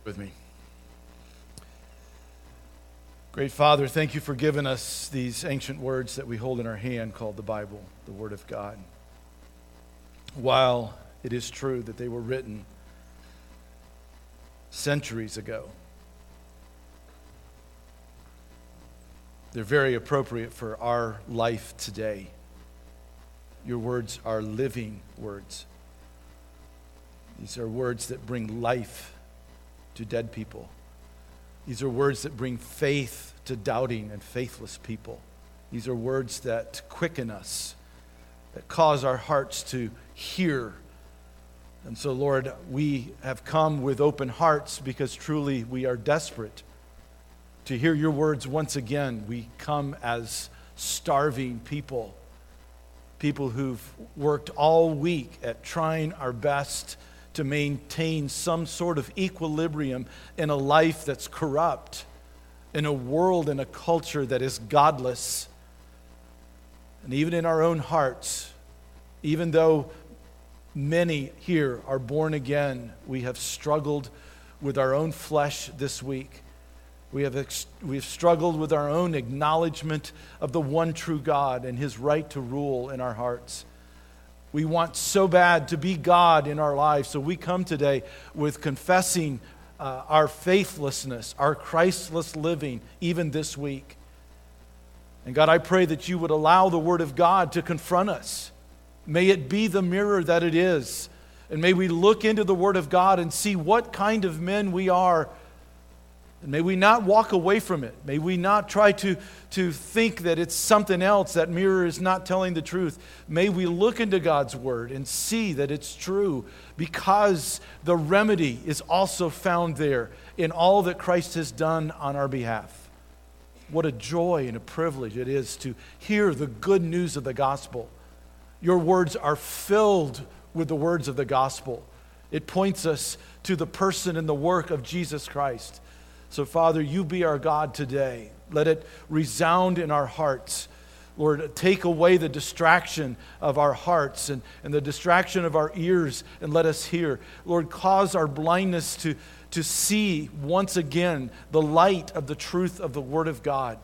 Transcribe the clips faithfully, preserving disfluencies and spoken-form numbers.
With me. Great Father, thank you for giving us these ancient words that we hold in our hand called the Bible, the Word of God. While it is true that they were written centuries ago, they're very appropriate for our life today. Your words are living words. These are words that bring life to dead people. These are words that bring faith to doubting and faithless people. These are words that quicken us, that cause our hearts to hear. And so, Lord, we have come with open hearts because truly we are desperate to hear your words once again. We come as starving people, people who've worked all week at trying our best to maintain some sort of equilibrium in a life that's corrupt, in a world and a culture that is godless. And even in our own hearts, even though many here are born again, we have struggled with our own flesh this week. We have ex- we have struggled with our own acknowledgement of the one true God and His right to rule in our hearts. We want so bad to be God in our lives, so we come today with confessing uh, our faithlessness, our Christless living, even this week. And God, I pray that you would allow the Word of God to confront us. May it be the mirror that it is. And may we look into the Word of God and see what kind of men we are. And may we not walk away from it. May we not try to, to think that it's something else. That mirror is not telling the truth. May we look into God's Word and see that it's true, because the remedy is also found there in all that Christ has done on our behalf. What a joy and a privilege it is to hear the good news of the gospel. Your words are filled with the words of the gospel. It points us to the person and the work of Jesus Christ. So, Father, you be our God today. Let it resound in our hearts. Lord, take away the distraction of our hearts and, and the distraction of our ears, and let us hear. Lord, cause our blindness to, to see once again the light of the truth of the Word of God.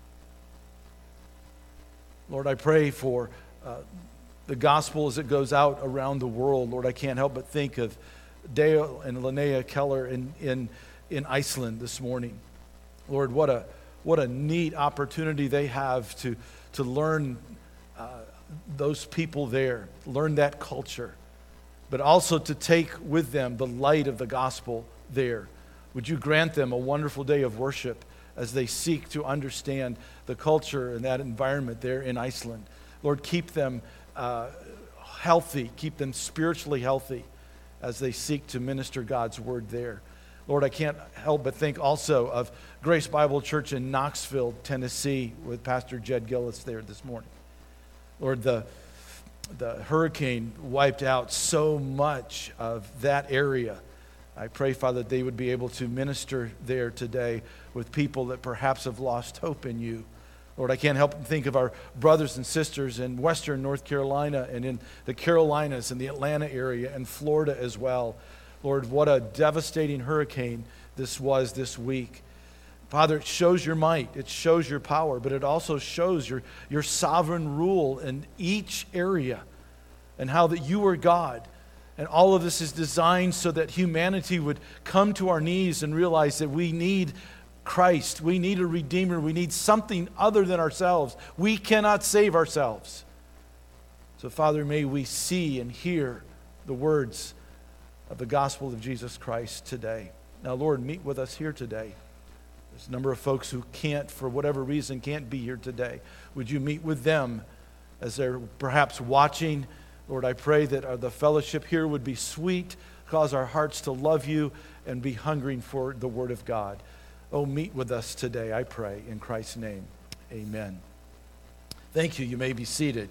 Lord, I pray for uh, the gospel as it goes out around the world. Lord, I can't help but think of Dale and Linnea Keller in in in Iceland this morning. Lord, what a what a neat opportunity they have to, to learn uh, those people there, learn that culture, but also to take with them the light of the gospel there. Would you grant them a wonderful day of worship as they seek to understand the culture and that environment there in Iceland. Lord, keep them uh, healthy, keep them spiritually healthy as they seek to minister God's word there. Lord, I can't help but think also of Grace Bible Church in Knoxville, Tennessee, with Pastor Jed Gillis there this morning. Lord, the, the hurricane wiped out so much of that area. I pray, Father, that they would be able to minister there today with people that perhaps have lost hope in you. Lord, I can't help but think of our brothers and sisters in western North Carolina and in the Carolinas and the Atlanta area and Florida as well. Lord, what a devastating hurricane this was this week. Father, it shows your might, it shows your power, but it also shows your, your sovereign rule in each area and how that you are God. And all of this is designed so that humanity would come to our knees and realize that we need Christ. We need a Redeemer. We need something other than ourselves. We cannot save ourselves. So, Father, may we see and hear the words of the gospel of Jesus Christ today. Now, Lord, meet with us here today. There's a number of folks who can't, for whatever reason, can't be here today. Would you meet with them as they're perhaps watching? Lord, I pray that the fellowship here would be sweet, cause our hearts to love you and be hungering for the word of God. Oh, meet with us today, I pray, in Christ's name. Amen. Thank you. You may be seated.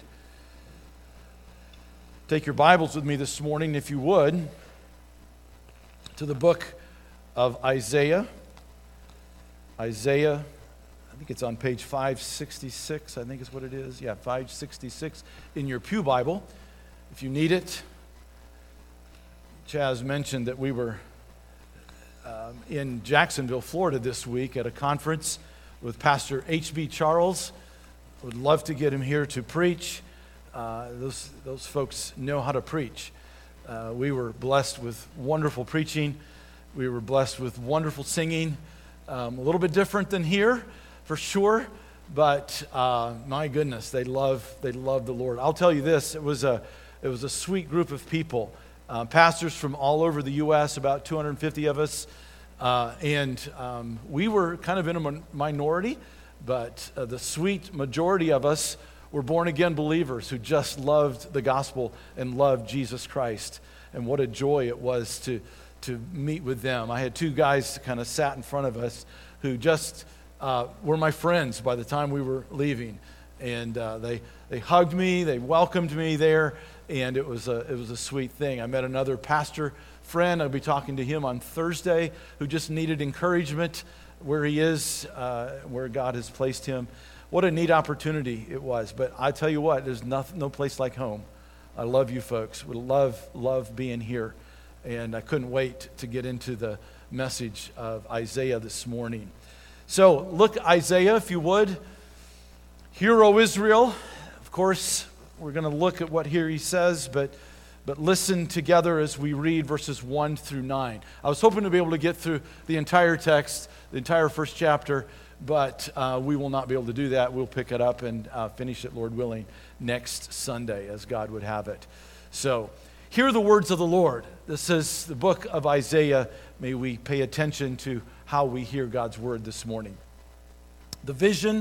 Take your Bibles with me this morning, if you would, to the book of Isaiah. Isaiah, I think it's on page five sixty-six, I think is what it is. Yeah, five sixty-six in your pew Bible, if you need it. Chaz mentioned that we were uh, um, in Jacksonville, Florida this week at a conference with Pastor H B Charles. Would love to get him here to preach. Uh, those, those folks know how to preach. Uh, we were blessed with wonderful preaching. We were blessed with wonderful singing. Um, a little bit different than here, for sure. But uh, my goodness, they love they love the Lord. I'll tell you this: it was a it was a sweet group of people, uh, pastors from all over the U S, about two hundred fifty of us, uh, and um, we were kind of in a min- minority, but uh, the sweet majority of us were born again believers who just loved the gospel and loved Jesus Christ. And what a joy it was to to meet with them. I had two guys kind of sat in front of us who just Uh, were my friends by the time we were leaving, and uh, they they hugged me, they welcomed me there, and it was a it was a sweet thing. I met another pastor friend. I'll be talking to him on Thursday, who just needed encouragement where he is, uh, where God has placed him. What a neat opportunity it was! But I tell you what, there's nothing, no place like home. I love you folks. We love love being here, and I couldn't wait to get into the message of Isaiah this morning. So look, Isaiah, if you would. Hear, O Israel. Of course, we're going to look at what here he says, but but listen together as we read verses one through nine. I was hoping to be able to get through the entire text, the entire first chapter, but uh, we will not be able to do that. We'll pick it up and uh, finish it, Lord willing, next Sunday, as God would have it. So, hear the words of the Lord. This is the book of Isaiah. May we pay attention to how we hear God's word this morning. The vision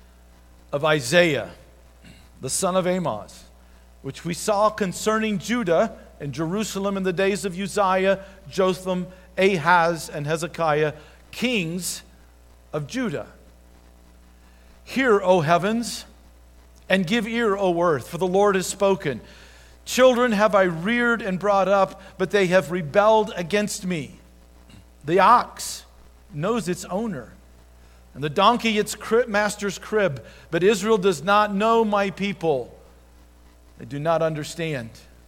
of Isaiah, the son of Amoz, which we saw concerning Judah and Jerusalem in the days of Uzziah, Jotham, Ahaz, and Hezekiah, kings of Judah. Hear, O heavens, and give ear, O earth, for the Lord has spoken. Children have I reared and brought up, but they have rebelled against me. The ox knows its owner, and the donkey its crib, master's crib, but Israel does not know my people. They do not understand.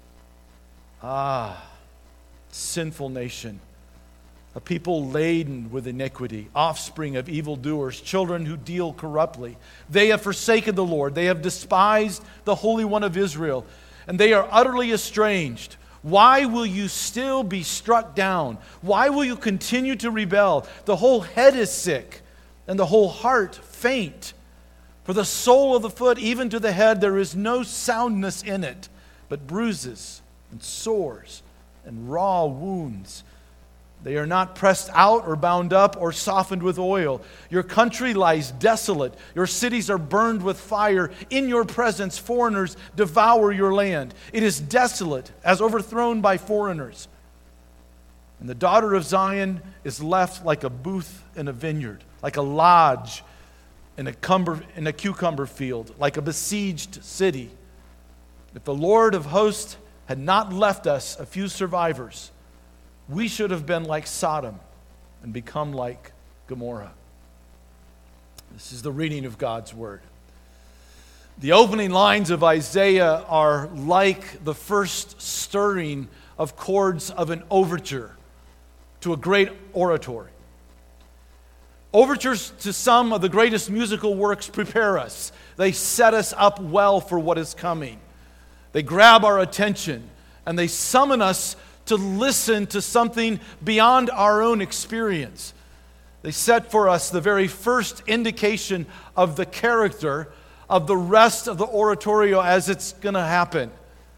Ah, sinful nation, a people laden with iniquity, offspring of evildoers, children who deal corruptly. They have forsaken the Lord. They have despised the Holy One of Israel, and they are utterly estranged. Why will you still be struck down? Why will you continue to rebel? The whole head is sick, and the whole heart faint. For the sole of the foot, even to the head, there is no soundness in it, but bruises and sores and raw wounds. They are not pressed out or bound up or softened with oil. Your country lies desolate. Your cities are burned with fire. In your presence, foreigners devour your land. It is desolate, as overthrown by foreigners. And the daughter of Zion is left like a booth in a vineyard, like a lodge in a, cumber, in a cucumber field, like a besieged city. If the Lord of hosts had not left us a few survivors, we should have been like Sodom and become like Gomorrah. This is the reading of God's word. The opening lines of Isaiah are like the first stirring of chords of an overture to a great oratory. Overtures to some of the greatest musical works prepare us. They set us up well for what is coming. They grab our attention and they summon us to listen to something beyond our own experience. They set for us the very first indication of the character of the rest of the oratorio as it's going to happen.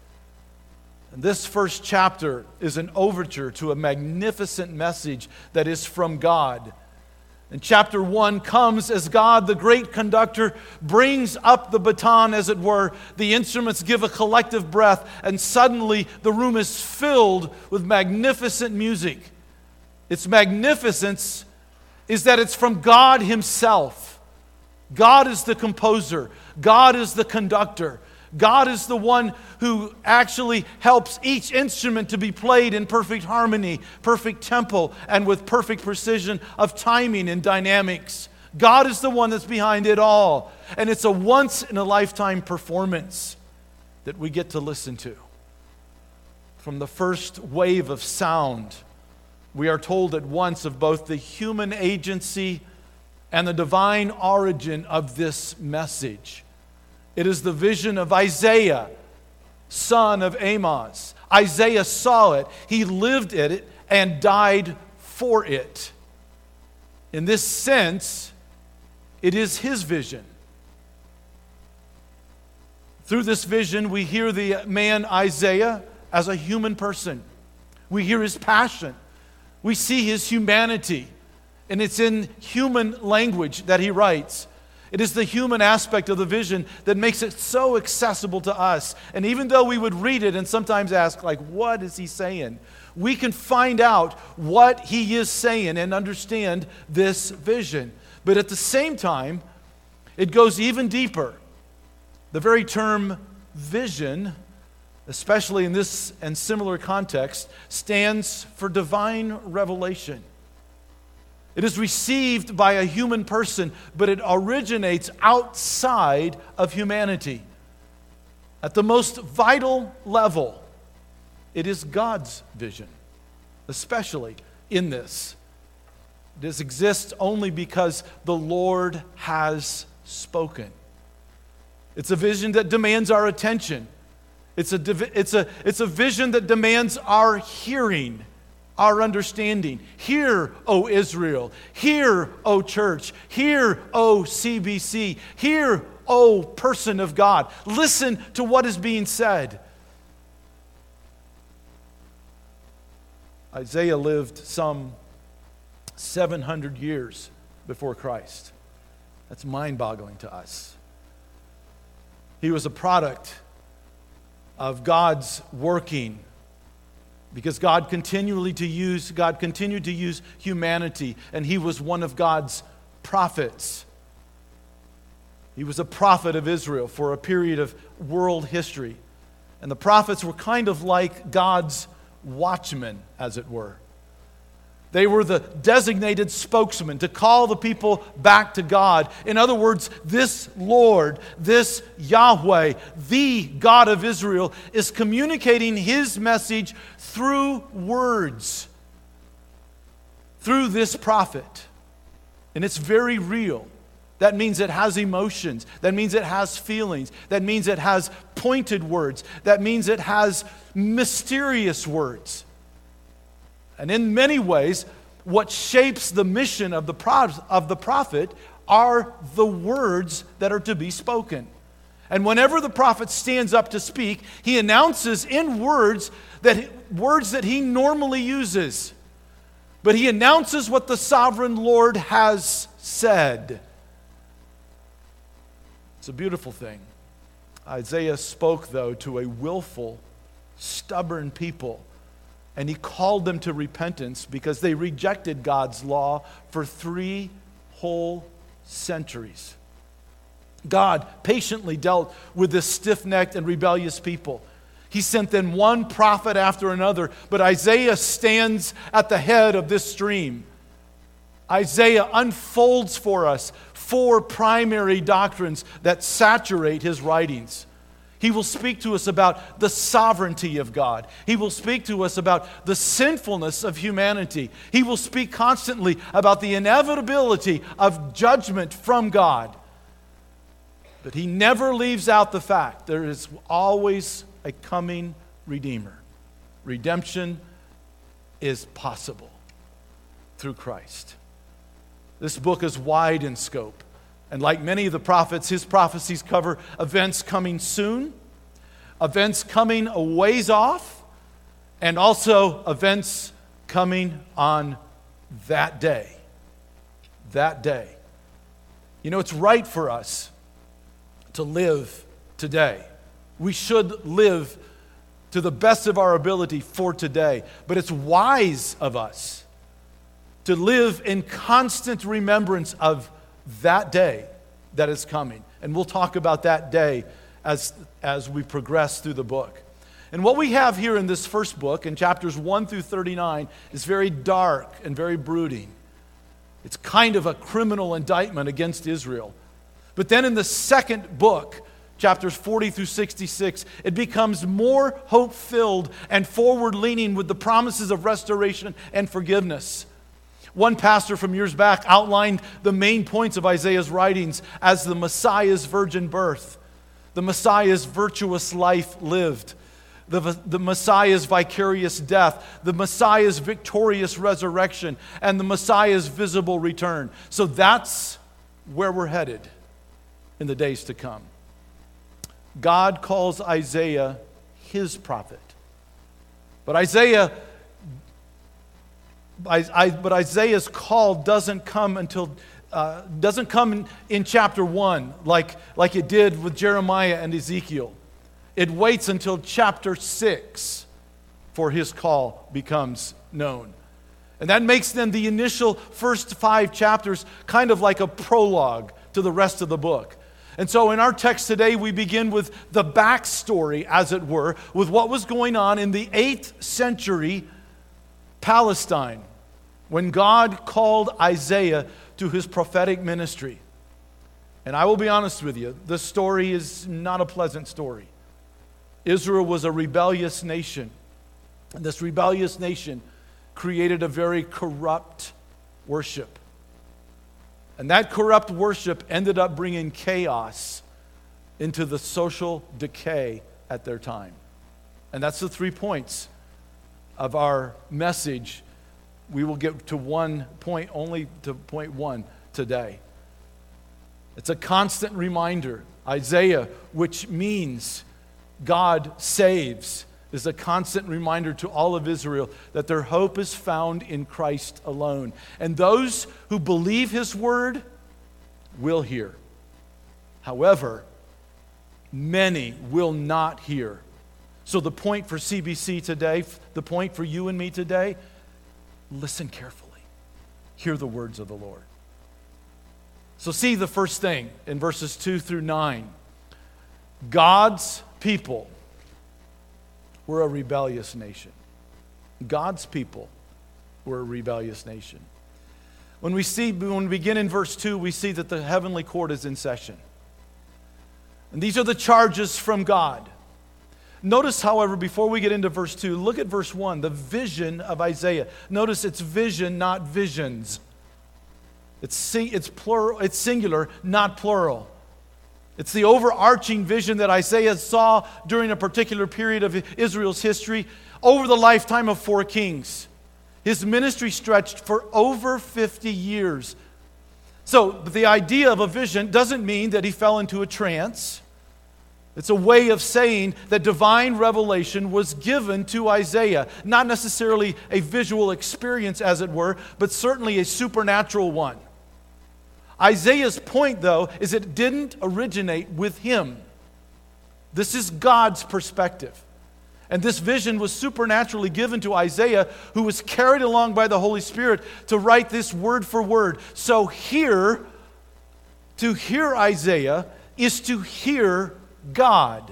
And this first chapter is an overture to a magnificent message that is from God. And chapter one comes as God, the great conductor, brings up the baton, as it were. The instruments give a collective breath, and suddenly the room is filled with magnificent music. Its magnificence is that it's from God Himself. God is the composer. God is the conductor. God is the one who actually helps each instrument to be played in perfect harmony, perfect tempo, and with perfect precision of timing and dynamics. God is the one that's behind it all. And it's a once-in-a-lifetime performance that we get to listen to. From the first wave of sound we are told at once of both the human agency and the divine origin of this message. It is the vision of Isaiah, son of Amos. Isaiah saw it, he lived it, and died for it. In this sense, it is his vision. Through this vision, we hear the man Isaiah as a human person. We hear his passion. We see his humanity. And it's in human language that he writes. It is the human aspect of the vision that makes it so accessible to us. And even though we would read it and sometimes ask, like, what is he saying? We can find out what he is saying and understand this vision. But at the same time, it goes even deeper. The very term vision, especially in this and similar context, stands for divine revelation. It is received by a human person, but it originates outside of humanity. At the most vital level, it is God's vision, especially in this. This exists only because the Lord has spoken. It's a vision that demands our attention. It's a, it's a, it's a vision that demands our hearing, our understanding. Hear, O Israel. Hear, O church. Hear, O C B C. Hear, O person of God. Listen to what is being said. Isaiah lived some seven hundred years before Christ. That's mind-boggling to us. He was a product of God's working, because God continually to use God continued to use humanity, and he was one of God's prophets. He was a prophet of Israel for a period of world history. And the prophets were kind of like God's watchmen, as it were. They were the designated spokesman to call the people back to God. In other words, this Lord, this Yahweh, the God of Israel, is communicating his message through words, through this prophet. And it's very real. That means it has emotions. That means it has feelings. That means it has pointed words. That means it has mysterious words. And in many ways, what shapes the mission of the pro- of the prophet are the words that are to be spoken. And whenever the prophet stands up to speak, he announces in words that words that he normally uses. But he announces what the sovereign Lord has said. It's a beautiful thing. Isaiah spoke, though, to a willful, stubborn people. And he called them to repentance because they rejected God's law for three whole centuries. God patiently dealt with this stiff-necked and rebellious people. He sent them one prophet after another, but Isaiah stands at the head of this stream. Isaiah unfolds for us four primary doctrines that saturate his writings. He will speak to us about the sovereignty of God. He will speak to us about the sinfulness of humanity. He will speak constantly about the inevitability of judgment from God. But he never leaves out the fact there is always a coming Redeemer. Redemption is possible through Christ. This book is wide in scope. And like many of the prophets, his prophecies cover events coming soon, events coming a ways off, and also events coming on that day. That day. You know, it's right for us to live today. We should live to the best of our ability for today. But it's wise of us to live in constant remembrance of that day that is coming. And we'll talk about that day as, as we progress through the book. And what we have here in this first book, in chapters one through thirty-nine, is very dark and very brooding. It's kind of a criminal indictment against Israel. But then in the second book, chapters forty through sixty-six, it becomes more hope-filled and forward-leaning with the promises of restoration and forgiveness. One pastor from years back outlined the main points of Isaiah's writings as the Messiah's virgin birth, the Messiah's virtuous life lived, the, the Messiah's vicarious death, the Messiah's victorious resurrection, and the Messiah's visible return. So that's where we're headed in the days to come. God calls Isaiah his prophet. But Isaiah I, I, but Isaiah's call doesn't come until uh, doesn't come in, in chapter one like, like it did with Jeremiah and Ezekiel. It waits until chapter six for his call becomes known. And that makes then the initial first five chapters kind of like a prologue to the rest of the book. And so in our text today, we begin with the backstory, as it were, with what was going on in the eighth century Palestine, when God called Isaiah to his prophetic ministry. And I will be honest with you, this story is not a pleasant story. Israel was a rebellious nation. And this rebellious nation created a very corrupt worship. And that corrupt worship ended up bringing chaos into the social decay at their time. And that's the three points of our message. We will get to one point, only to point one today. It's a constant reminder. Isaiah, which means God saves, is a constant reminder to all of Israel that their hope is found in Christ alone. And those who believe his word will hear. However, many will not hear. So the point for C B C today, the point for you and me today, listen carefully. Hear the words of the Lord. So see the first thing in verses two through nine. God's people were a rebellious nation. God's people were a rebellious nation. When we see, when we begin in verse two, we see that the heavenly court is in session. And these are the charges from God. Notice, however, before we get into verse two, look at verse one, the vision of Isaiah. Notice it's vision, not visions. It's, it's, plural, it's singular, not plural. It's the overarching vision that Isaiah saw during a particular period of Israel's history over the lifetime of four kings. His ministry stretched for over fifty years. So the idea of a vision doesn't mean that he fell into a trance. It's a way of saying that divine revelation was given to Isaiah. Not necessarily a visual experience, as it were, but certainly a supernatural one. Isaiah's point, though, is it didn't originate with him. This is God's perspective. And this vision was supernaturally given to Isaiah, who was carried along by the Holy Spirit to write this word for word. So here, to hear Isaiah is to hear God.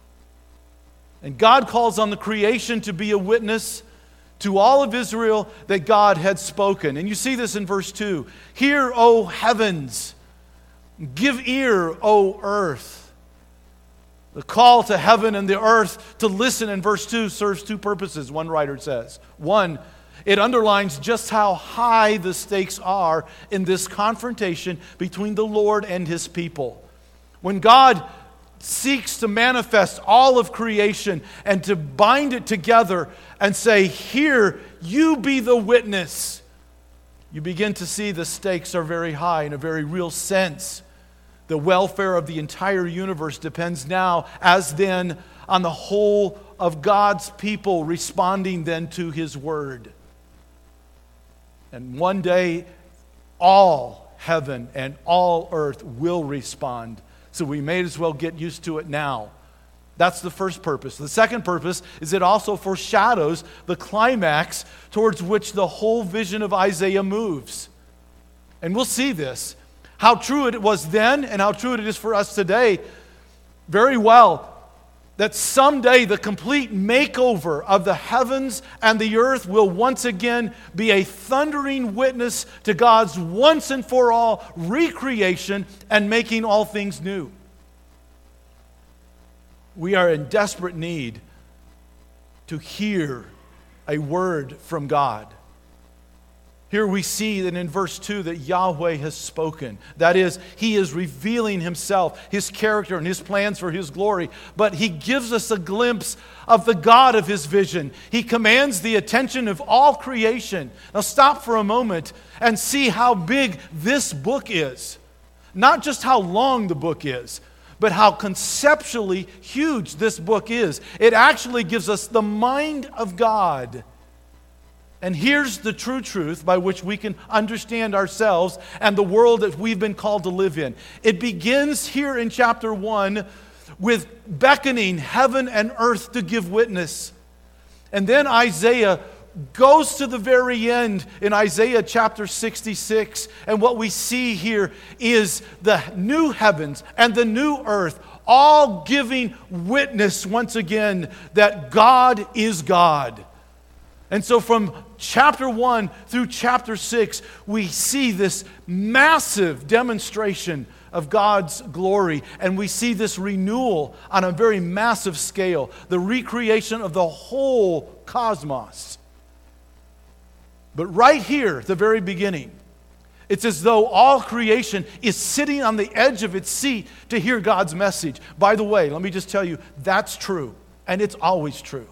And God calls on the creation to be a witness to all of Israel that God had spoken. And you see this in verse two. Hear, O heavens. Give ear, O earth. The call to heaven and the earth to listen in verse two serves two purposes, one writer says. One, it underlines just how high the stakes are in this confrontation between the Lord and his people. When God seeks to manifest all of creation and to bind it together and say, here, you be the witness, you begin to see the stakes are very high in a very real sense. The welfare of the entire universe depends now, as then, on the whole of God's people responding then to his word. And one day, all heaven and all earth will respond. So we may as well get used to it now. That's the first purpose. The second purpose is it also foreshadows the climax towards which the whole vision of Isaiah moves. And we'll see this. How true it was then and how true it is for us today, very well, that someday the complete makeover of the heavens and the earth will once again be a thundering witness to God's once and for all recreation and making all things new. We are in desperate need to hear a word from God. Here we see that in verse two that Yahweh has spoken. That is, He is revealing Himself, His character, and His plans for His glory. But He gives us a glimpse of the God of His vision. He commands the attention of all creation. Now stop for a moment and see how big this book is. Not just how long the book is, but how conceptually huge this book is. It actually gives us the mind of God. And here's the true truth by which we can understand ourselves and the world that we've been called to live in. It begins here in chapter one with beckoning heaven and earth to give witness. And then Isaiah goes to the very end in Isaiah chapter sixty-six. And what we see here is the new heavens and the new earth all giving witness once again that God is God. And so from chapter one through chapter six, we see this massive demonstration of God's glory. And we see this renewal on a very massive scale, the recreation of the whole cosmos. But right here, at the very beginning, it's as though all creation is sitting on the edge of its seat to hear God's message. By the way, let me just tell you, that's true, and it's always true.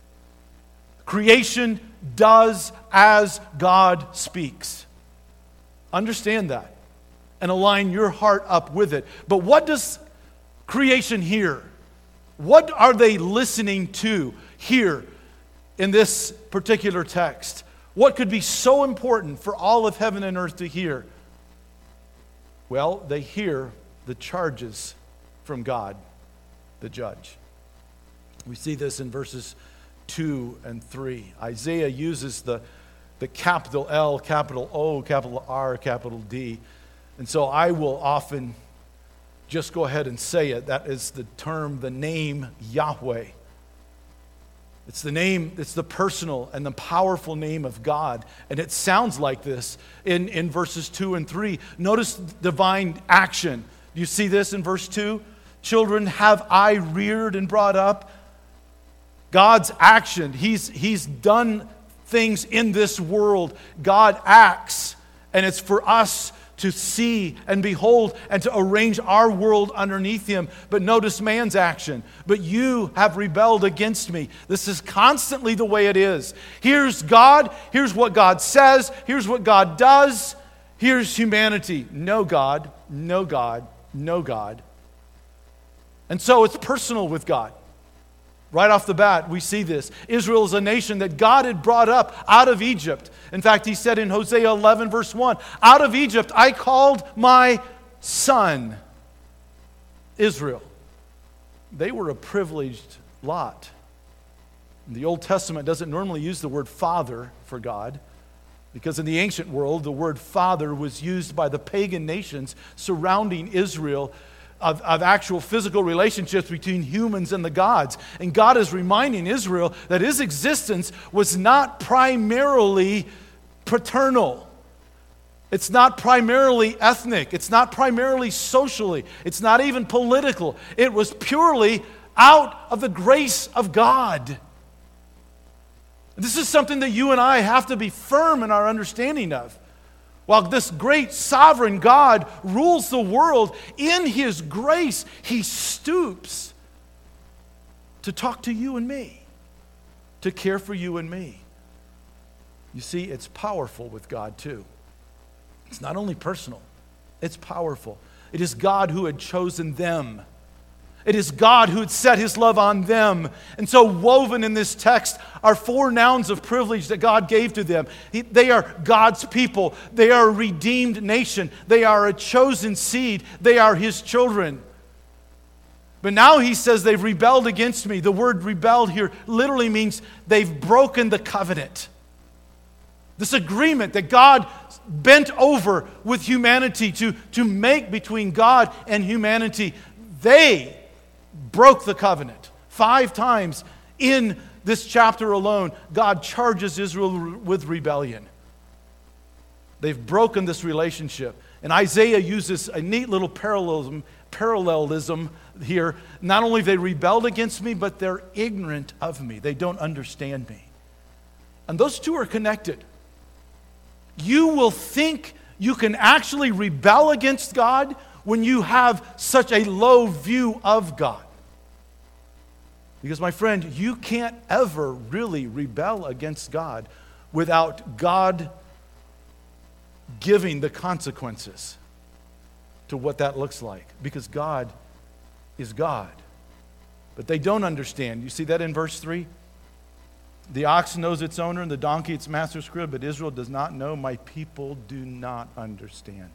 Creation does as God speaks. Understand that and align your heart up with it. But what does creation hear? What are they listening to here in this particular text? What could be so important for all of heaven and earth to hear? Well, they hear the charges from God, the judge. We see this in verses two and three. Isaiah uses the, the capital L, capital O, capital R, capital D. And so I will often just go ahead and say it. That is the term, the name Yahweh. It's the name, it's the personal and the powerful name of God. And it sounds like this in, in verses two and three. Notice divine action. Do you see this in verse two? Children have I reared and brought up. God's action. He's, he's done things in this world. God acts. And it's for us to see and behold and to arrange our world underneath Him. But notice man's action. But you have rebelled against me. This is constantly the way it is. Here's God. Here's what God says. Here's what God does. Here's humanity. No God. No God. No God. And so it's personal with God. Right off the bat, we see this. Israel is a nation that God had brought up out of Egypt. In fact, He said in Hosea eleven, verse one, out of Egypt I called my son, Israel. They were a privileged lot. The Old Testament doesn't normally use the word father for God, because in the ancient world, the word father was used by the pagan nations surrounding Israel Of, of actual physical relationships between humans and the gods. And God is reminding Israel that His existence was not primarily paternal. It's not primarily ethnic. It's not primarily socially. It's not even political. It was purely out of the grace of God. This is something that you and I have to be firm in our understanding of. While this great sovereign God rules the world, in His grace, He stoops to talk to you and me, to care for you and me. You see, it's powerful with God too. It's not only personal, it's powerful. It is God who had chosen them. It is God who had set His love on them. And so woven in this text are four nouns of privilege that God gave to them. He, they are God's people. They are a redeemed nation. They are a chosen seed. They are His children. But now He says they've rebelled against me. The word rebelled here literally means they've broken the covenant. This agreement that God bent over with humanity to, to make between God and humanity. They broke the covenant. Five times in this chapter alone, God charges Israel with rebellion. They've broken this relationship. And Isaiah uses a neat little parallelism, parallelism here. Not only have they rebelled against me, but they're ignorant of me. They don't understand me. And those two are connected. You will think you can actually rebel against God when you have such a low view of God. Because, my friend, you can't ever really rebel against God without God giving the consequences to what that looks like. Because God is God. But they don't understand. You see that in verse three? The ox knows its owner and the donkey its master's crib, but Israel does not know. My people do not understand.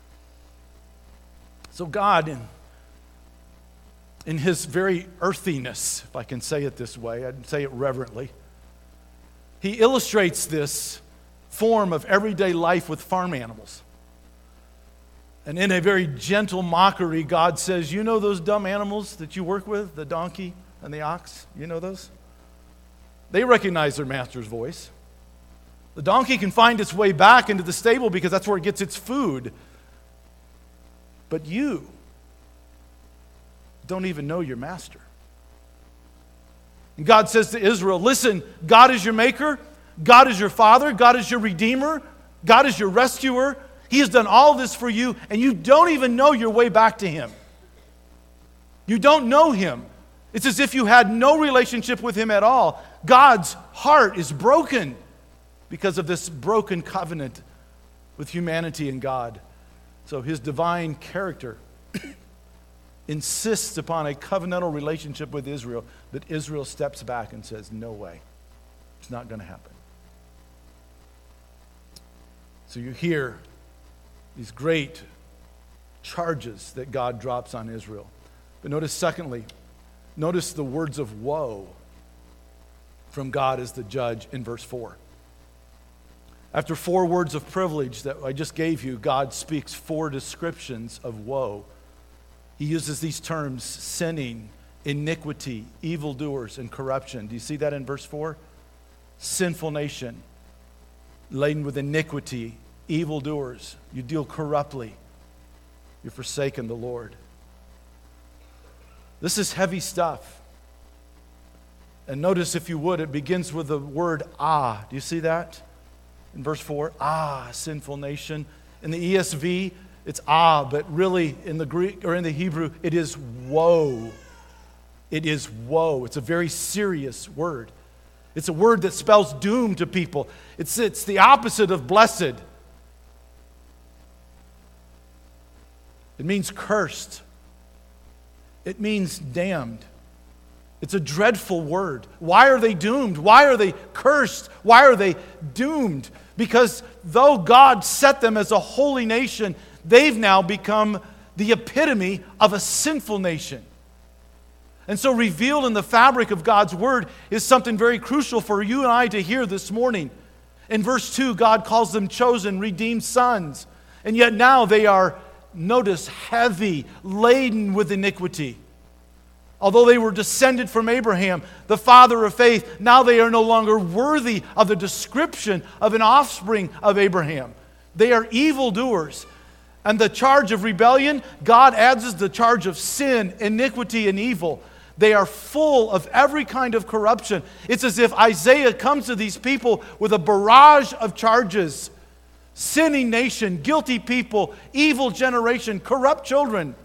So God, in, in his very earthiness, if I can say it this way, I'd say it reverently, he illustrates this form of everyday life with farm animals. And in a very gentle mockery, God says, you know those dumb animals that you work with, the donkey and the ox? You know those? They recognize their master's voice. The donkey can find its way back into the stable because that's where it gets its food. But you don't even know your master. And God says to Israel, listen, God is your maker. God is your father. God is your redeemer. God is your rescuer. He has done all this for you, and you don't even know your way back to him. You don't know him. It's as if you had no relationship with him at all. God's heart is broken because of this broken covenant with humanity and God. So his divine character insists upon a covenantal relationship with Israel, but Israel steps back and says, no way. It's not going to happen. So you hear these great charges that God drops on Israel. But notice, secondly, notice the words of woe from God as the judge in verse four. After four words of privilege that I just gave you, God speaks four descriptions of woe. He uses these terms: sinning, iniquity, evildoers, and corruption. Do you see that in verse four? Sinful nation, laden with iniquity, evildoers. You deal corruptly. You've forsaken the Lord. This is heavy stuff. And notice, if you would, it begins with the word ah. Do you see that? In verse four, ah, sinful nation. In the E S V, it's ah, but really in the Greek or in the Hebrew, it is woe. It is woe. It's a very serious word. It's a word that spells doom to people. It's, it's the opposite of blessed. It means cursed. It means damned. It's a dreadful word. Why are they doomed? Why are they cursed? Why are they doomed? Because though God set them as a holy nation, they've now become the epitome of a sinful nation. And so revealed in the fabric of God's word is something very crucial for you and I to hear this morning. In verse two, God calls them chosen, redeemed sons. And yet now they are, notice, heavy, laden with iniquity. Although they were descended from Abraham, the father of faith, now they are no longer worthy of the description of an offspring of Abraham. They are evildoers. And the charge of rebellion, God adds the charge of sin, iniquity, and evil. They are full of every kind of corruption. It's as if Isaiah comes to these people with a barrage of charges. Sinning nation, guilty people, evil generation, corrupt children.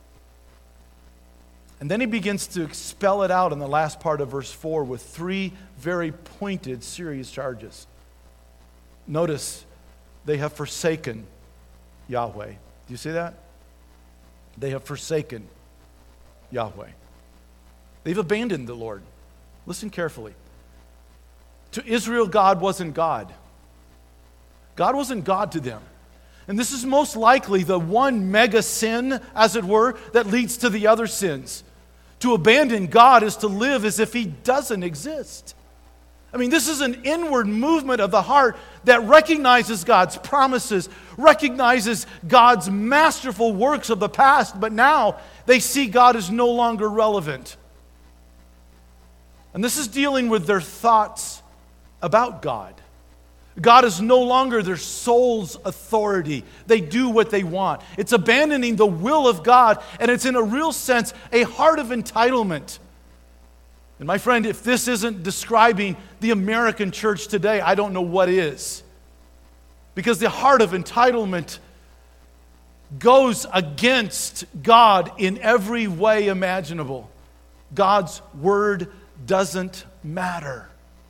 And then he begins to expel it out in the last part of verse four with three very pointed, serious charges. Notice, they have forsaken Yahweh. Do you see that? They have forsaken Yahweh. They've abandoned the Lord. Listen carefully. To Israel, God wasn't God. God wasn't God to them. And this is most likely the one mega sin, as it were, that leads to the other sins. To abandon God is to live as if He doesn't exist. I mean, this is an inward movement of the heart that recognizes God's promises, recognizes God's masterful works of the past, but now they see God is no longer relevant. And this is dealing with their thoughts about God. God is no longer their soul's authority. They do what they want. It's abandoning the will of God, and it's in a real sense a heart of entitlement. And my friend, if this isn't describing the American church today, I don't know what is. Because the heart of entitlement goes against God in every way imaginable. God's word doesn't matter.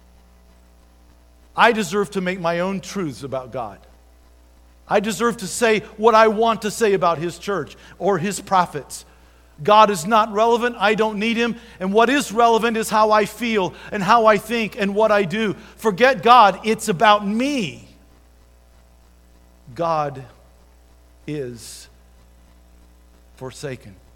I deserve to make my own truths about God. I deserve to say what I want to say about His church or His prophets. God is not relevant. I don't need Him. And what is relevant is how I feel and how I think and what I do. Forget God. It's about me. God is forsaken.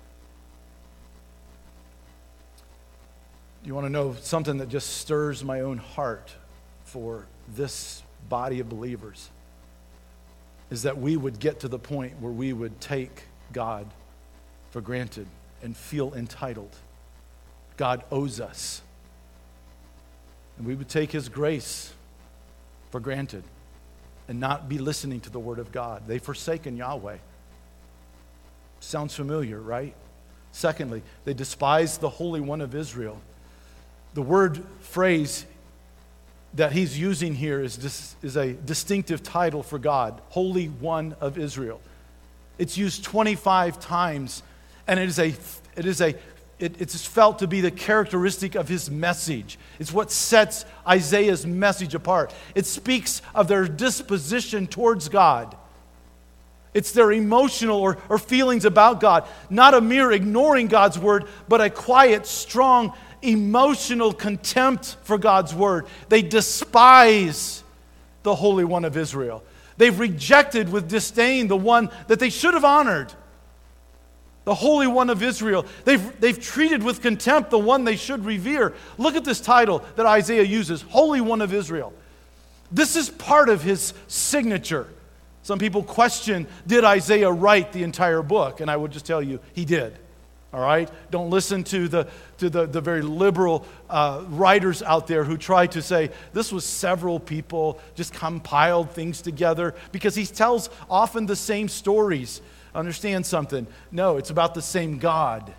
You want to know something that just stirs my own heart for this body of believers? Is that we would get to the point where we would take God for granted and feel entitled. God owes us. And we would take His grace for granted and not be listening to the Word of God. They've forsaken Yahweh. Sounds familiar, right? Secondly, they despise the Holy One of Israel. The word phrase that he's using here is, dis, is a distinctive title for God, Holy One of Israel. It's used twenty-five times, and it is a, it is a, it, it's felt to be the characteristic of his message. It's what sets Isaiah's message apart. It speaks of their disposition towards God. It's their emotional or, or feelings about God. Not a mere ignoring God's word, but a quiet, strong, emotional contempt for God's word. They despise the Holy One of Israel. They've rejected with disdain the one that they should have honored, the Holy One of Israel. They've, they've treated with contempt the one they should revere. Look at this title that Isaiah uses, Holy One of Israel. This is part of his signature. Some people question, did Isaiah write the entire book? And I would just tell you, he did. All right? Don't listen to the to the, the very liberal uh, writers out there who try to say this was several people just compiled things together, because he tells often the same stories. Understand something? No, it's about the same God.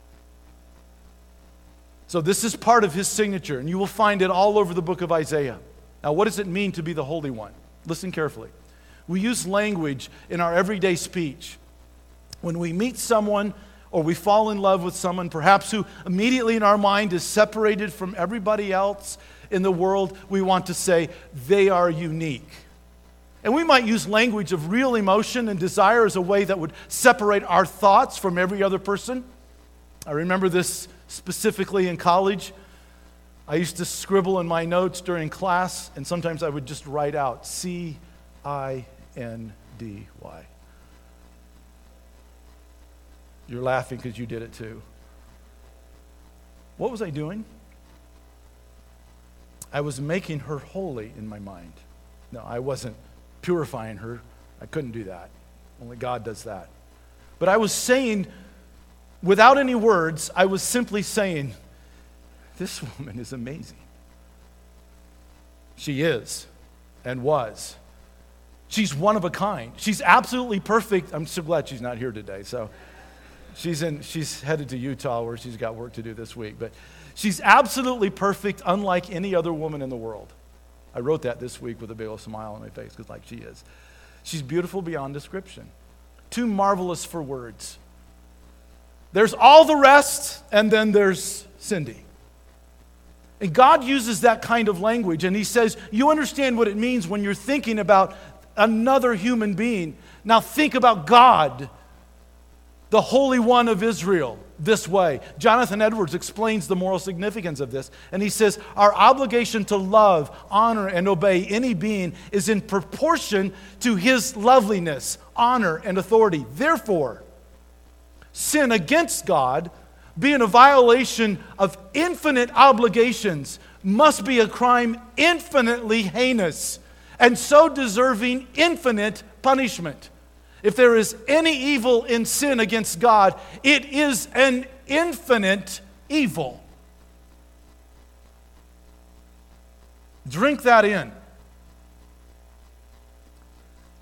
So this is part of his signature, and you will find it all over the book of Isaiah. Now, what does it mean to be the Holy One? Listen carefully. We use language in our everyday speech. When we meet someone or we fall in love with someone, perhaps who immediately in our mind is separated from everybody else in the world, we want to say, they are unique. And we might use language of real emotion and desire as a way that would separate our thoughts from every other person. I remember this specifically in college. I used to scribble in my notes during class, and sometimes I would just write out C I N D Y. You're laughing because you did it too. What was I doing? I was making her holy in my mind. No, I wasn't purifying her. I couldn't do that. Only God does that. But I was saying, without any words, I was simply saying, this woman is amazing. She is and was. She's one of a kind. She's absolutely perfect. I'm so glad she's not here today. So she's in. She's headed to Utah where she's got work to do this week. But she's absolutely perfect, unlike any other woman in the world. I wrote that this week with a big old smile on my face, because like she is. She's beautiful beyond description. Too marvelous for words. There's all the rest, and then there's Cindy. And God uses that kind of language, and he says, you understand what it means when you're thinking about another human being. Now think about God, the Holy One of Israel, this way. Jonathan Edwards explains the moral significance of this, and he says, our obligation to love, honor, and obey any being is in proportion to his loveliness, honor, and authority. Therefore, sin against God, being a violation of infinite obligations, must be a crime infinitely heinous and so deserving infinite punishment. If there is any evil in sin against God, it is an infinite evil. Drink that in.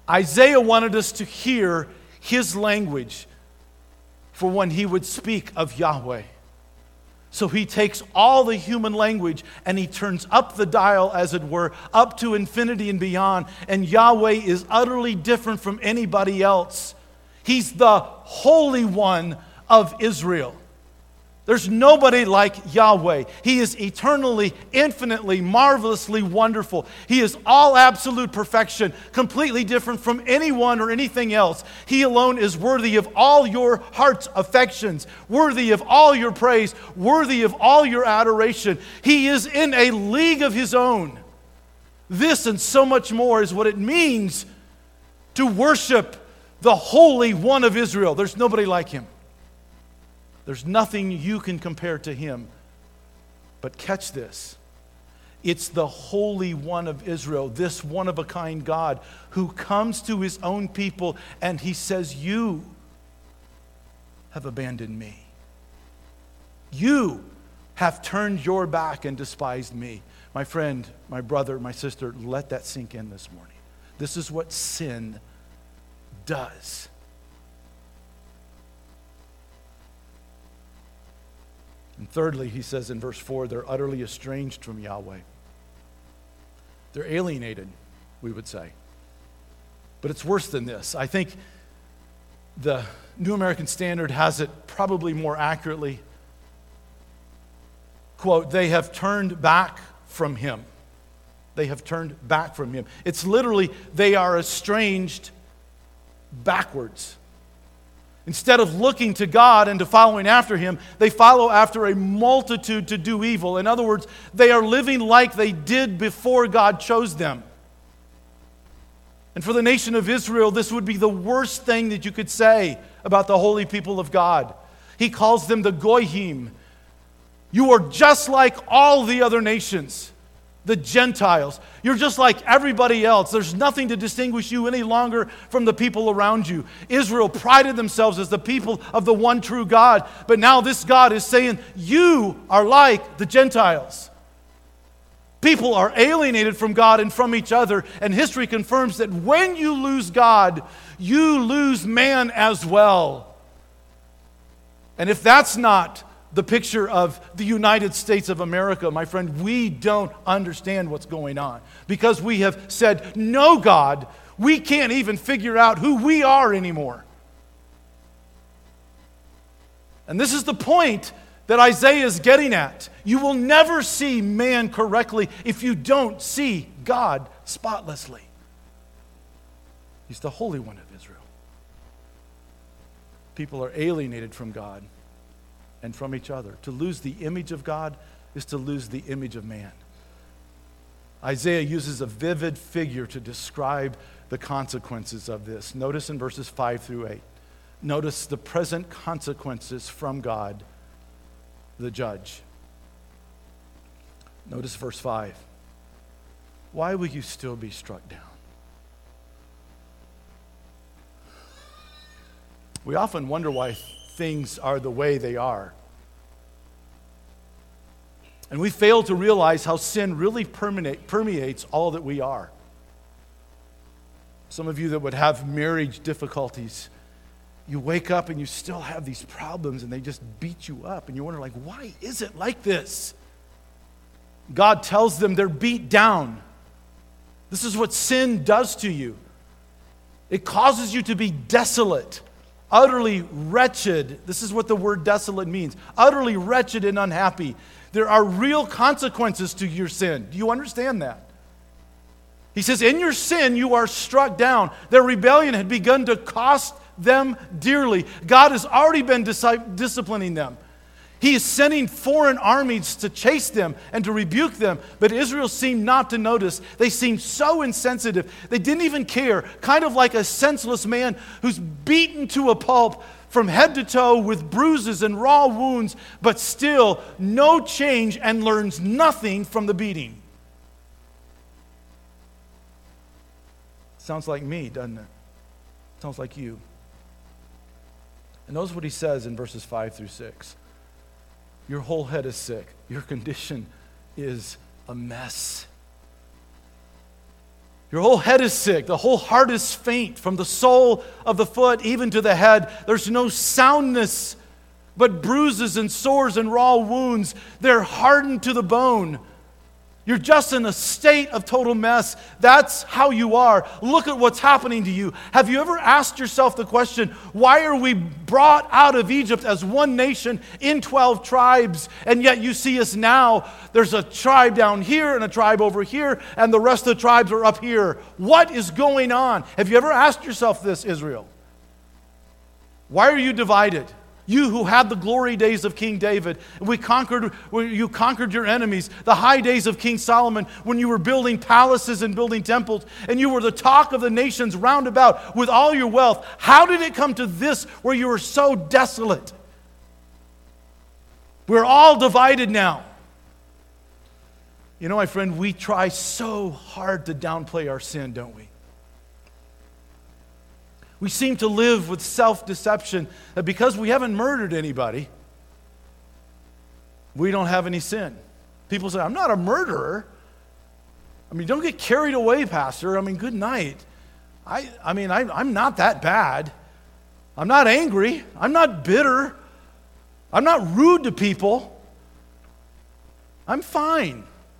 Isaiah wanted us to hear his language for when he would speak of Yahweh. So he takes all the human language and he turns up the dial, as it were, up to infinity and beyond. And Yahweh is utterly different from anybody else. He's the Holy One of Israel. There's nobody like Yahweh. He is eternally, infinitely, marvelously wonderful. He is all absolute perfection, completely different from anyone or anything else. He alone is worthy of all your heart's affections, worthy of all your praise, worthy of all your adoration. He is in a league of his own. This and so much more is what it means to worship the Holy One of Israel. There's nobody like him. There's nothing you can compare to him. But catch this. It's the Holy One of Israel, this one-of-a-kind God, who comes to his own people and he says, you have abandoned me. You have turned your back and despised me. My friend, my brother, my sister, let that sink in this morning. This is what sin does. And thirdly, he says in verse four, they're utterly estranged from Yahweh. They're alienated, we would say. But it's worse than this. I think the New American Standard has it probably more accurately. Quote, they have turned back from him. They have turned back from him. It's literally, they are estranged backwards. Instead of looking to God and to following after him, they follow after a multitude to do evil. In other words, they are living like they did before God chose them. And for the nation of Israel, this would be the worst thing that you could say about the holy people of God. He calls them the Goyim. You are just like all the other nations, the Gentiles. You're just like everybody else. There's nothing to distinguish you any longer from the people around you. Israel prided themselves as the people of the one true God. But now this God is saying, you are like the Gentiles. People are alienated from God and from each other. And history confirms that when you lose God, you lose man as well. And if that's not the picture of the United States of America, my friend, we don't understand what's going on. Because we have said, no God, we can't even figure out who we are anymore. And this is the point that Isaiah is getting at. You will never see man correctly if you don't see God spotlessly. He's the Holy One of Israel. People are alienated from God and from each other. To lose the image of God is to lose the image of man. Isaiah uses a vivid figure to describe the consequences of this. Notice in verses five through eight. Notice the present consequences from God, the judge. Notice verse five. Why will you still be struck down? We often wonder why things are the way they are. And we fail to realize how sin really permeate, permeates all that we are. Some of you that would have marriage difficulties, you wake up and you still have these problems and they just beat you up. And you wonder, like, why is it like this? God tells them they're beat down. This is what sin does to you. It causes you to be desolate, utterly wretched. This is what the word desolate means. Utterly wretched and unhappy. There are real consequences to your sin. Do you understand that? He says, in your sin, you are struck down. Their rebellion had begun to cost them dearly. God has already been dis- disciplining them. He is sending foreign armies to chase them and to rebuke them. But Israel seemed not to notice. They seemed so insensitive. They didn't even care. Kind of like a senseless man who's beaten to a pulp from head to toe with bruises and raw wounds, but still no change and learns nothing from the beating. Sounds like me, doesn't it? Sounds like you. And notice what he says in verses five through six. Your whole head is sick. Your condition is a mess. Your whole head is sick. The whole heart is faint. From the sole of the foot even to the head, there's no soundness, but bruises and sores and raw wounds. They're hardened to the bone. You're just in a state of total mess. That's how you are. Look at what's happening to you. Have you ever asked yourself the question, why are we brought out of Egypt as one nation in twelve tribes, and yet you see us now, there's a tribe down here and a tribe over here, and the rest of the tribes are up here. What is going on? Have you ever asked yourself this, Israel? Why are you divided? You who had the glory days of King David, we conquered, you conquered your enemies, the high days of King Solomon, when you were building palaces and building temples, and you were the talk of the nations round about with all your wealth. How did it come to this where you were so desolate? We're all divided now. You know, my friend, we try so hard to downplay our sin, don't we? We seem to live with self-deception that because we haven't murdered anybody, we don't have any sin. People say, I'm not a murderer. I mean, don't get carried away, Pastor. I mean, good night. I, I mean, I, I'm not that bad. I'm not angry. I'm not bitter. I'm not rude to people. I'm fine.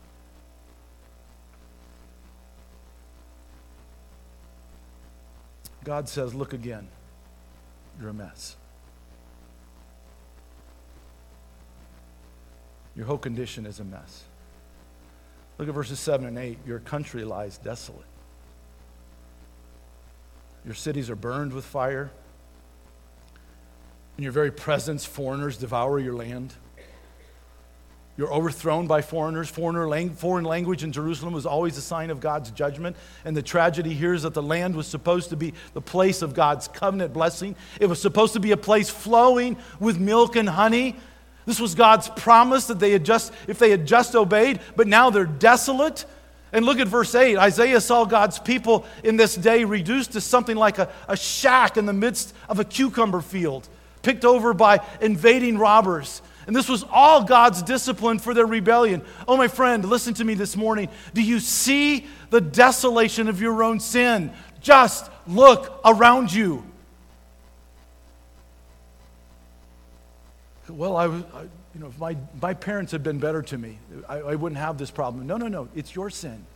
God says, look again, you're a mess. Your whole condition is a mess. Look at verses seven and eight. Your country lies desolate. Your cities are burned with fire. In your very presence, foreigners devour your land. You're overthrown by foreigners. Foreigner lang- foreign language in Jerusalem was always a sign of God's judgment. And the tragedy here is that the land was supposed to be the place of God's covenant blessing. It was supposed to be a place flowing with milk and honey. This was God's promise that they had just, if they had just obeyed, but now they're desolate. And look at verse eight. Isaiah saw God's people in this day reduced to something like a, a shack in the midst of a cucumber field, picked over by invading robbers. And this was all God's discipline for their rebellion. Oh, my friend, listen to me this morning. Do you see the desolation of your own sin? Just look around you. Well, I was, I, you know, if my, my parents had been better to me, I, I wouldn't have this problem. No, no, no. It's your sin.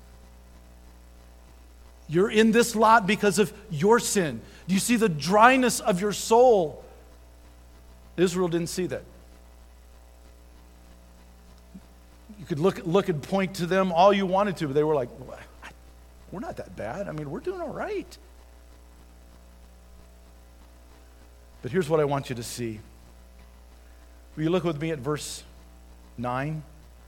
You're in this lot because of your sin. Do you see the dryness of your soul? Israel didn't see that. You could look, look and point to them all you wanted to, but they were like, well, we're not that bad. I mean, we're doing all right. But here's what I want you to see. Will you look with me at verse nine?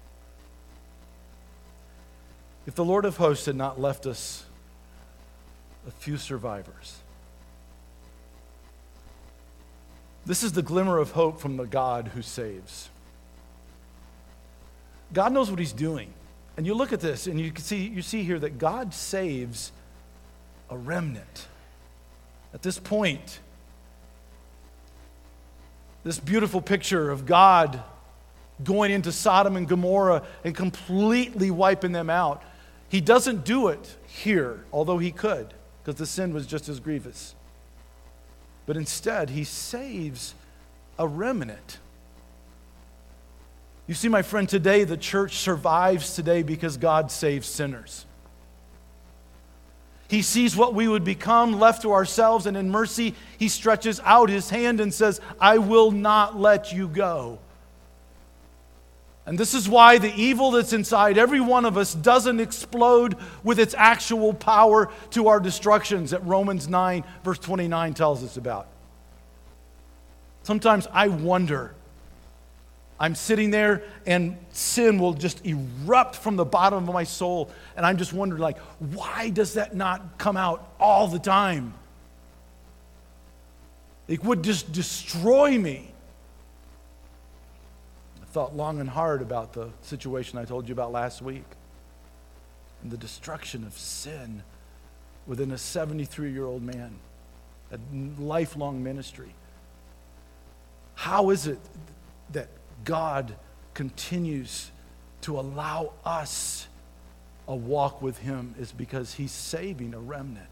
If the Lord of hosts had not left us a few survivors. This is the glimmer of hope from the God who saves. God knows what he's doing. And you look at this and you can see you see here that God saves a remnant. At this point, this beautiful picture of God going into Sodom and Gomorrah and completely wiping them out. He doesn't do it here, although he could, because the sin was just as grievous. But instead, he saves a remnant. You see, my friend, today the church survives today because God saves sinners. He sees what we would become left to ourselves, and in mercy, he stretches out his hand and says, I will not let you go. And this is why the evil that's inside every one of us doesn't explode with its actual power to our destructions that Romans nine, verse twenty-nine tells us about. Sometimes I wonder, I'm sitting there and sin will just erupt from the bottom of my soul. And I'm just wondering, like, why does that not come out all the time? It would just destroy me. I thought long and hard about the situation I told you about last week. And the destruction of sin within a seventy-three-year-old man. A lifelong ministry. How is it that God continues to allow us, a walk with him is because he's saving a remnant.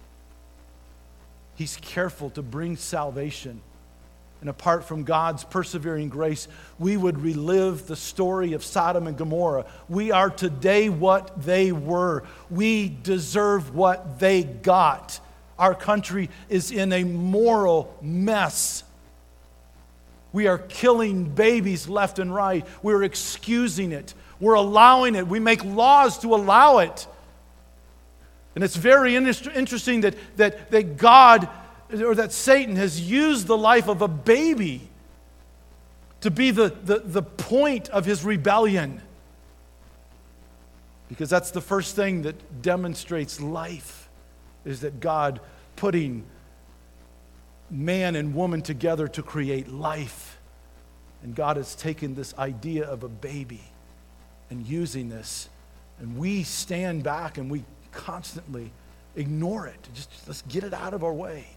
He's careful to bring salvation. And apart from God's persevering grace, we would relive the story of Sodom and Gomorrah. We are today what they were. We deserve what they got. Our country is in a moral mess. We are killing babies left and right. We're excusing it. We're allowing it. We make laws to allow it. And it's very interesting that, that, that God, or that Satan has used the life of a baby to be the, the, the point of his rebellion. Because that's the first thing that demonstrates life, is that God putting man and woman together to create life. And God has taken this idea of a baby and using this. And we stand back and we constantly ignore it. Just let's get it out of our way.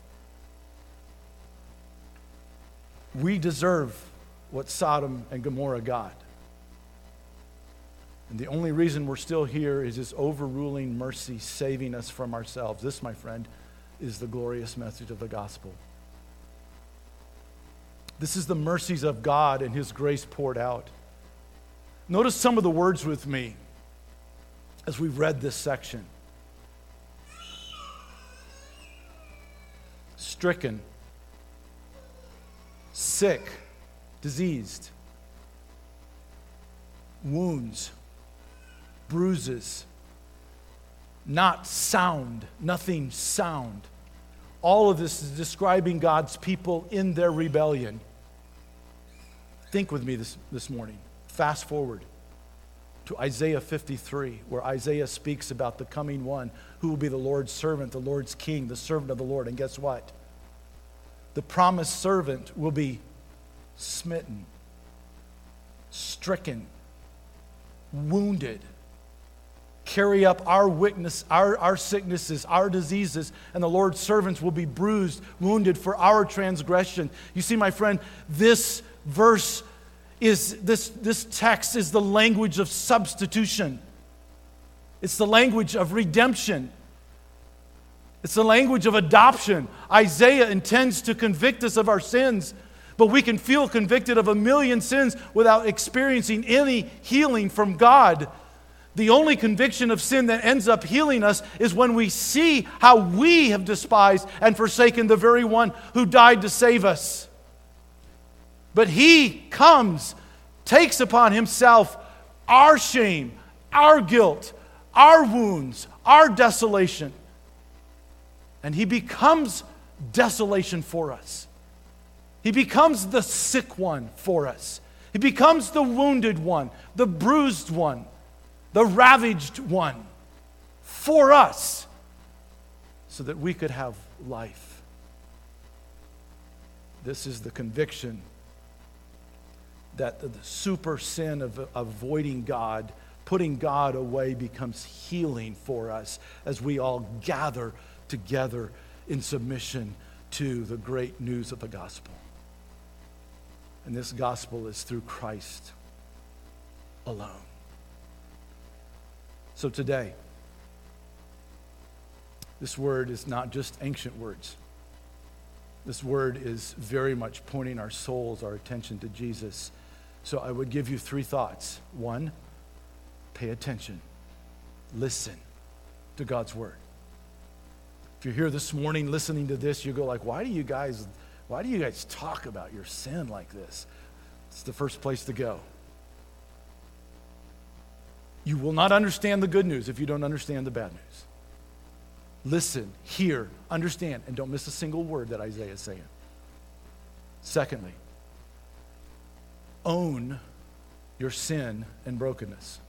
We deserve what Sodom and Gomorrah got. And the only reason we're still here is His overruling mercy saving us from ourselves. This, my friend, is the glorious message of the gospel. This is the mercies of God and His grace poured out. Notice some of the words with me as we've read this section. Stricken, sick, diseased, wounds, bruises, not sound, nothing sound. All of this is describing God's people in their rebellion. Think with me this, this morning. Fast forward to Isaiah fifty-three, where Isaiah speaks about the coming one who will be the Lord's servant, the Lord's king, the servant of the Lord. And guess what? The promised servant will be smitten, stricken, wounded, carry up our weakness, our, our sicknesses, our diseases, and the Lord's servants will be bruised, wounded for our transgression. You see, my friend, this verse is, this, this text is the language of substitution. It's the language of redemption. It's the language of adoption. Isaiah intends to convict us of our sins, but we can feel convicted of a million sins without experiencing any healing from God. The only conviction of sin that ends up healing us is when we see how we have despised and forsaken the very one who died to save us. But He comes, takes upon Himself our shame, our guilt, our wounds, our desolation. And He becomes desolation for us. He becomes the sick one for us. He becomes the wounded one, the bruised one, the ravaged one for us, so that we could have life. This is the conviction that the super sin of avoiding God, putting God away, becomes healing for us as we all gather together in submission to the great news of the gospel. And this gospel is through Christ alone. So today, this word is not just ancient words. This word is very much pointing our souls, our attention to Jesus. So I would give you three thoughts. One, pay attention. Listen to God's word. If you're here this morning listening to this, you go like, why do you guys, why do you guys talk about your sin like this? It's the first place to go. You will not understand the good news if you don't understand the bad news. Listen, hear, understand, and don't miss a single word that Isaiah is saying. Secondly, own your sin and brokenness.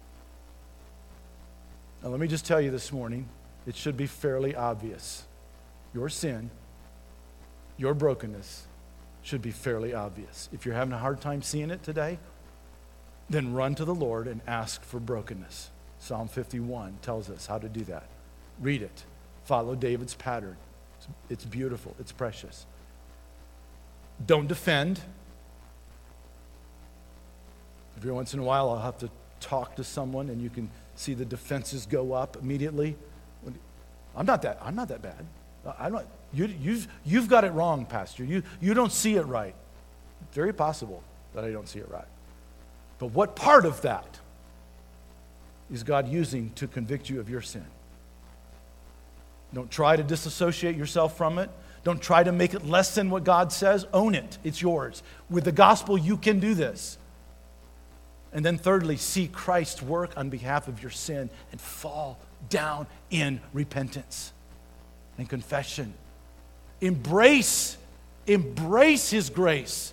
Now let me just tell you this morning, it should be fairly obvious. Your sin, your brokenness should be fairly obvious. If you're having a hard time seeing it today, then run to the Lord and ask for brokenness. Psalm fifty-one tells us how to do that. Read it. Follow David's pattern. It's, it's beautiful. It's precious. Don't defend. Every once in a while, I'll have to talk to someone, and you can see the defenses go up immediately. I'm not that, I'm not that bad. I don't, you, you've, you've got it wrong, Pastor. You, you don't see it right. Very possible that I don't see it right. But what part of that is God using to convict you of your sin? Don't try to disassociate yourself from it. Don't try to make it less than what God says. Own it. It's yours. With the gospel, you can do this. And then thirdly, see Christ work on behalf of your sin and fall down in repentance and confession. Embrace, embrace His grace.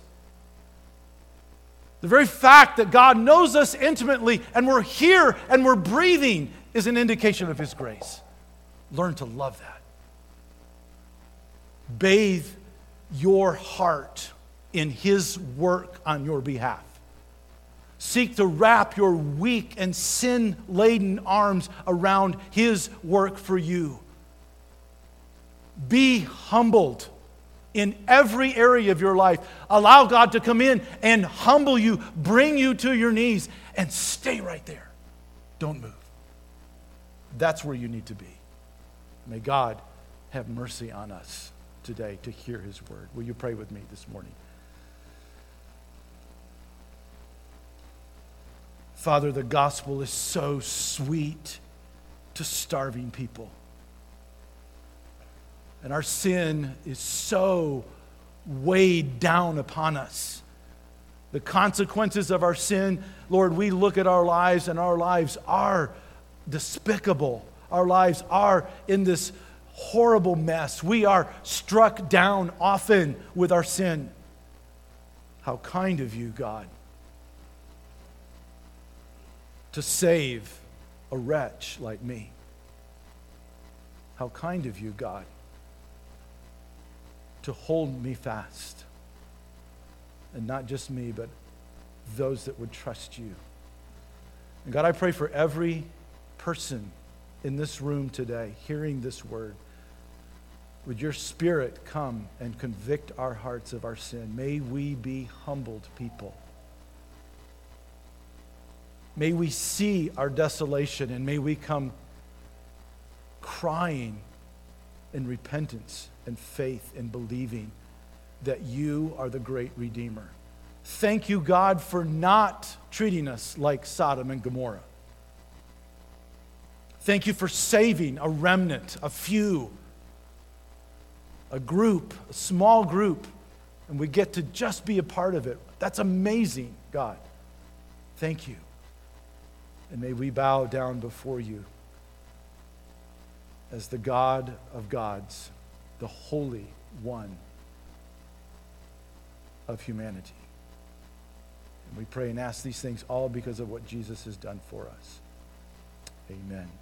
The very fact that God knows us intimately and we're here and we're breathing is an indication of His grace. Learn to love that. Bathe your heart in His work on your behalf. Seek to wrap your weak and sin-laden arms around His work for you. Be humbled in every area of your life. Allow God to come in and humble you, bring you to your knees, and stay right there. Don't move. That's where you need to be. May God have mercy on us today to hear His word. Will you pray with me this morning? Father, the gospel is so sweet to starving people. And our sin is so weighed down upon us. The consequences of our sin, Lord, we look at our lives and our lives are despicable. Our lives are in this horrible mess. We are struck down often with our sin. How kind of you, God, to save a wretch like me. How kind of you, God, to hold me fast. And not just me, but those that would trust you. And God, I pray for every person in this room today, hearing this word. Would your Spirit come and convict our hearts of our sin? May we be humbled people. May we see our desolation and may we come crying in repentance and faith and believing that you are the great Redeemer. Thank you, God, for not treating us like Sodom and Gomorrah. Thank you for saving a remnant, a few, a group, a small group, and we get to just be a part of it. That's amazing, God. Thank you. And may we bow down before you as the God of gods, the Holy One of humanity. And we pray and ask these things all because of what Jesus has done for us. Amen.